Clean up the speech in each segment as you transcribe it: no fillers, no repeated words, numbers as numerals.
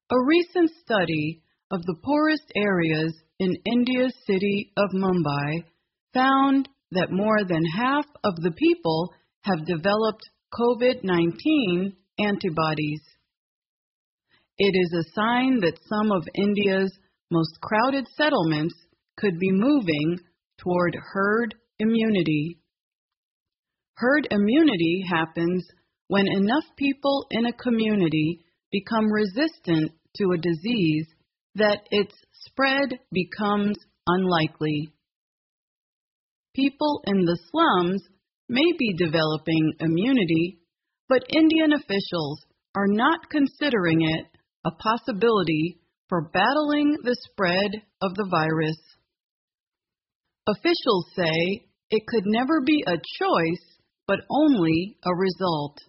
A recent study of the poorest areas in India's city of Mumbai found that more than half of the people have developed COVID-19 antibodies. It is a sign that some of India's most crowded settlements could be moving toward herd immunity. Herd immunity happens when enough people in a community become resistant to a disease that its spread becomes unlikely. People in the slums may be developing immunity, but Indian officials are not considering it a possibility for battling the spread of the virus. Officials say it could never be a choice, but only a result.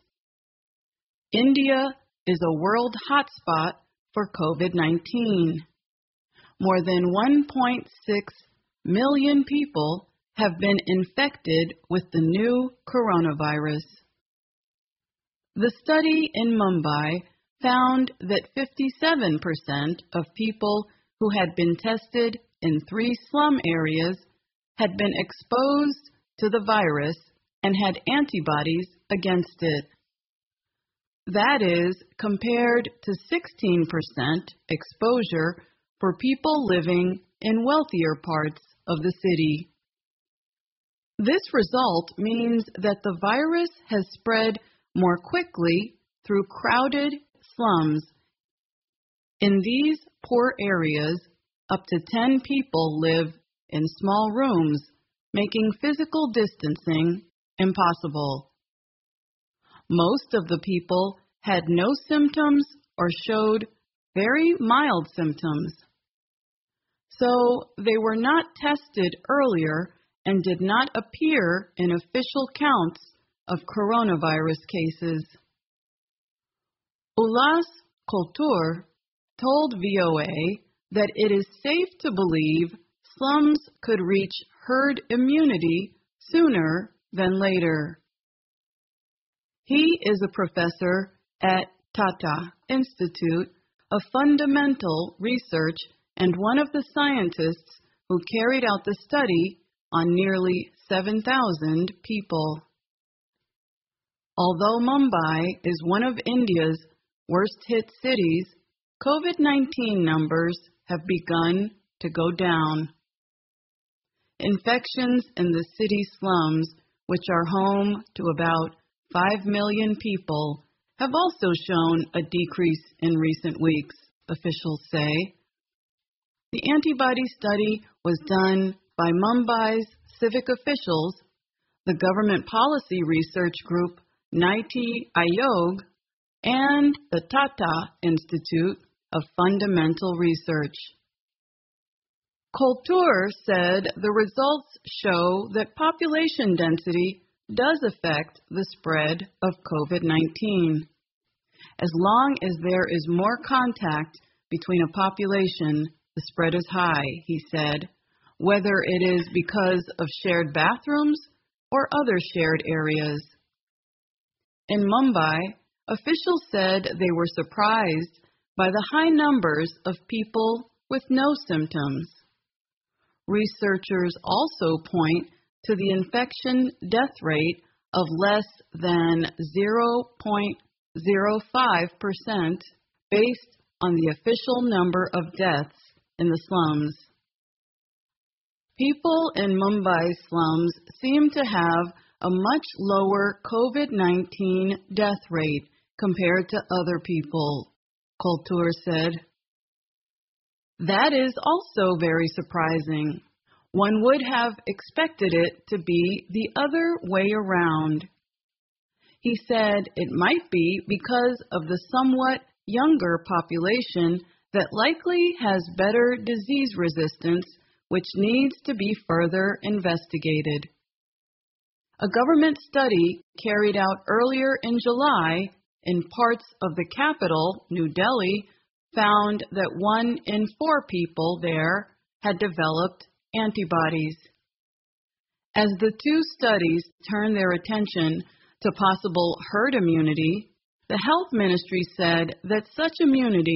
India is a world hotspot for COVID-19. More than 1.6 million people have been infected with the new coronavirus. The study in Mumbai found that 57% of people who had been tested in 3 slum areas had been exposed to the virus and had antibodies against it. That is compared to 16% exposure for people living in wealthier parts of the city. This result means that the virus has spread more quickly through crowded slums. In these poor areas, up to 10 people live in small rooms, making physical distancing impossible. Most of the people had no symptoms or showed very mild symptoms. So they were not tested earlier and did not appear in official counts of coronavirus cases. Ullas Kultur told VOA that it is safe to believe slums could reach herd immunity sooner than later. He is a professor at Tata Institute of Fundamental Research and one of the scientists who carried out the study on nearly 7,000 people. Although Mumbai is one of India's worst-hit cities, COVID-19 numbers have begun to go down. Infections in the city slums, which are home to about 5 million people, have also shown a decrease in recent weeks, officials say. The antibody study was done by Mumbai's civic officials, the government policy research group Niti Aayog, and the Tata Institute of Fundamental Research. Kultur said the results show that population density does affect the spread of COVID-19. As long as there is more contact between a population, the spread is high, he said, whether it is because of shared bathrooms or other shared areas. In Mumbai, officials said they were surprised by the high numbers of people with no symptoms. Researchers also point to the infection death rate of less than 0.05% based on the official number of deaths in the slums. People in Mumbai slums seem to have a much lower COVID-19 death rate compared to other people, Kultur said. That is also very surprising. One would have expected it to be the other way around. He said it might be because of the somewhat younger population that likely has better disease resistance, which needs to be further investigated. A government study carried out earlier in July in parts of the capital, New Delhi, found that 1 in 4 people there had developed antibodies. As the 2 studies turn their attention to possible herd immunity, the health ministry said that such immunity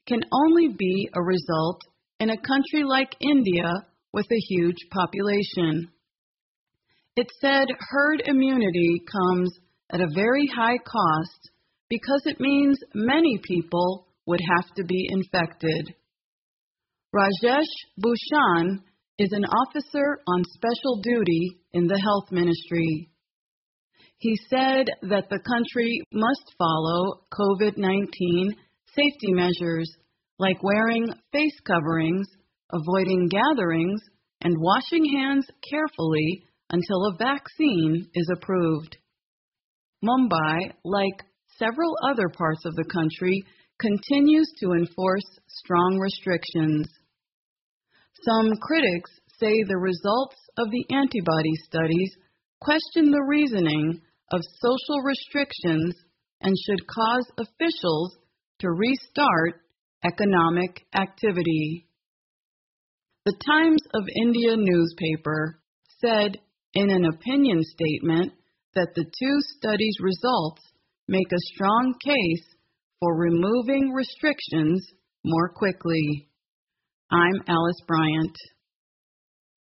can only be a result in a country like India with a huge population. It said herd immunity comes at a very high cost because it means many people would have to be infected. Rajesh Bhushan is an officer on special duty in the health ministry. He said that the country must follow COVID-19 safety measures like wearing face coverings, avoiding gatherings, and washing hands carefully until a vaccine is approved. Mumbai, like several other parts of the country, continues to enforce strong restrictions. Some critics say the results of the antibody studies question the reasoning of social restrictions and should cause officials to restart economic activity. The Times of India newspaper said in an opinion statement that the two studies' results make a strong case for removing restrictions more quickly. I'm Alice Bryant.